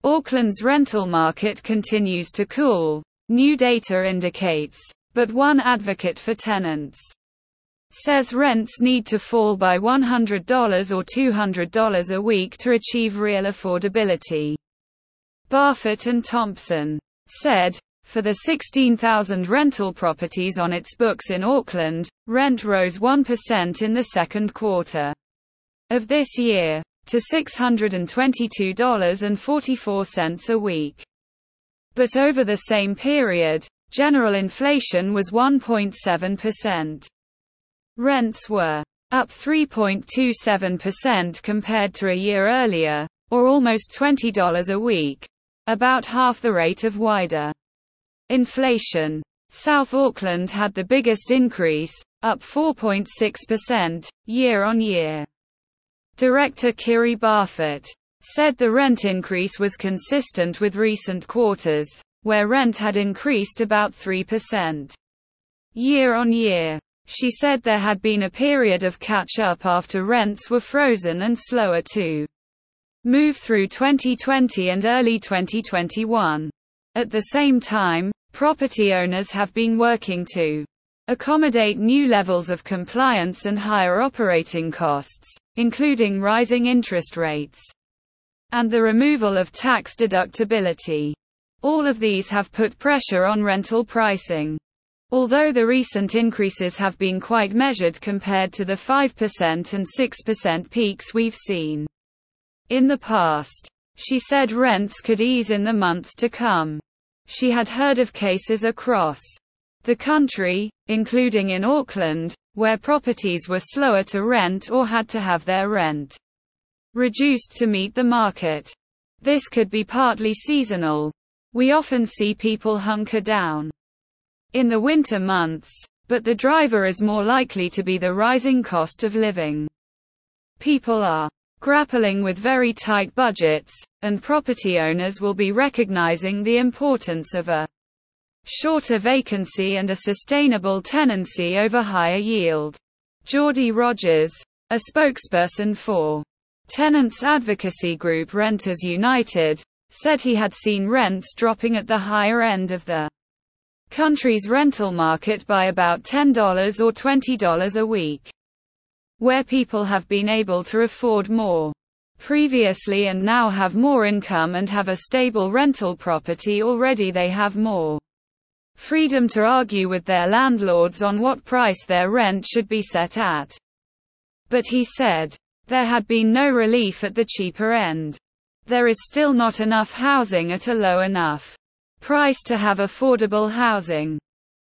Auckland's rental market continues to cool, new data indicates, but one advocate for tenants says rents need to fall by $100 or $200 a week to achieve real affordability. Barfoot and Thompson said, for the 16,000 rental properties on its books in Auckland, rent rose 1% in the second quarter of this year, to $622.44 a week. But over the same period, general inflation was 1.7%. Rents were up 3.27% compared to a year earlier, or almost $20 a week, about half the rate of wider inflation. South Auckland had the biggest increase, up 4.6%, year-on-year. Director Kiri Barfoot said the rent increase was consistent with recent quarters, where rent had increased about 3% year-on-year. She said there had been a period of catch-up after rents were frozen and slower to move through 2020 and early 2021. At the same time, property owners have been working to accommodate new levels of compliance and higher operating costs, including rising interest rates and the removal of tax deductibility. All of these have put pressure on rental pricing. Although the recent increases have been quite measured compared to the 5% and 6% peaks we've seen in the past, she said rents could ease in the months to come. She had heard of cases across the country, including in Auckland, where properties were slower to rent or had to have their rent reduced to meet the market. This could be partly seasonal. We often see people hunker down in the winter months, but the driver is more likely to be the rising cost of living. People are grappling with very tight budgets, and property owners will be recognizing the importance of a shorter vacancy and a sustainable tenancy over higher yield. Geordie Rogers, a spokesperson for tenants advocacy group Renters United, said he had seen rents dropping at the higher end of the country's rental market by about $10 or $20 a week, where people have been able to afford more previously and now have more income and have a stable rental property already. They have more freedom to argue with their landlords on what price their rent should be set at. But he said, there had been no relief at the cheaper end. There is still not enough housing at a low enough price to have affordable housing.